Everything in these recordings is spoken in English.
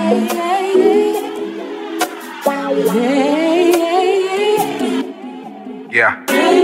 Yeah.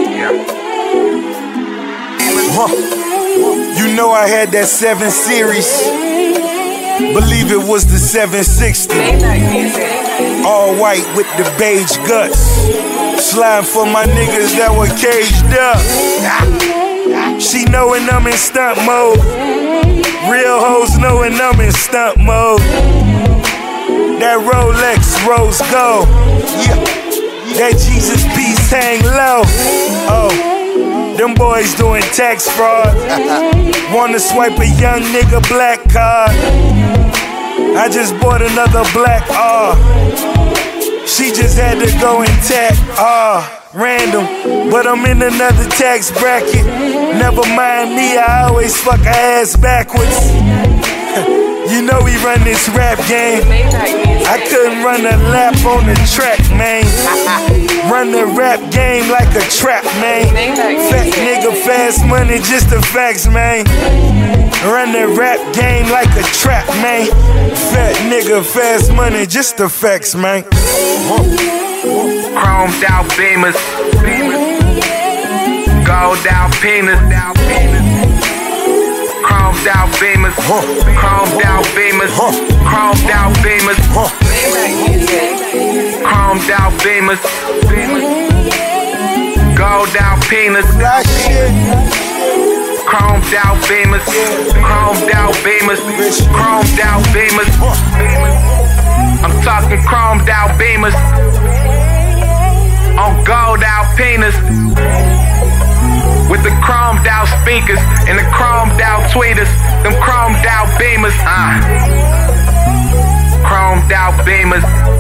You know I had that 7 Series. Believe it was the 760. All white with the beige guts. Slime for my niggas that were caged up. She knowin' I'm in stunt mode. Real hoes knowin' I'm in stunt mode. That Rolex rose gold. Yeah. That Jesus piece hang low. Oh, them boys doing tax fraud. Wanna swipe a young nigga black card. I just bought another black R. She just had to go and tap R. Random, but I'm in another tax bracket. Never mind me, I always fuck her ass backwards. You know we run this rap game. I couldn't run a lap on the track, man. Run the rap game like a trap, man. Fat nigga, fast money, just the facts, man. Run the rap game like a trap, man. Fat nigga, fast money, just the facts, man. Chromed out beamers, gold out penis, chromed out beamers, chromed out beamers, chromed out beamers, chromed out beamers, gold out penis, chromed out beamers, chromed out beamers, chromed out beamers. I'm talking chromed out beamers on gold out penis with the chromed out speakers and the chromed out tweeters, them chromed out beamers, chromed out beamers,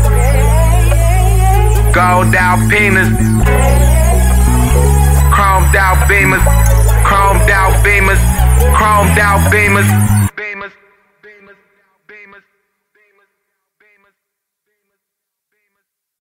gold out penis, chromed out beamers, chromed out beamers, chromed out beamers, beamers, beamers, beamers.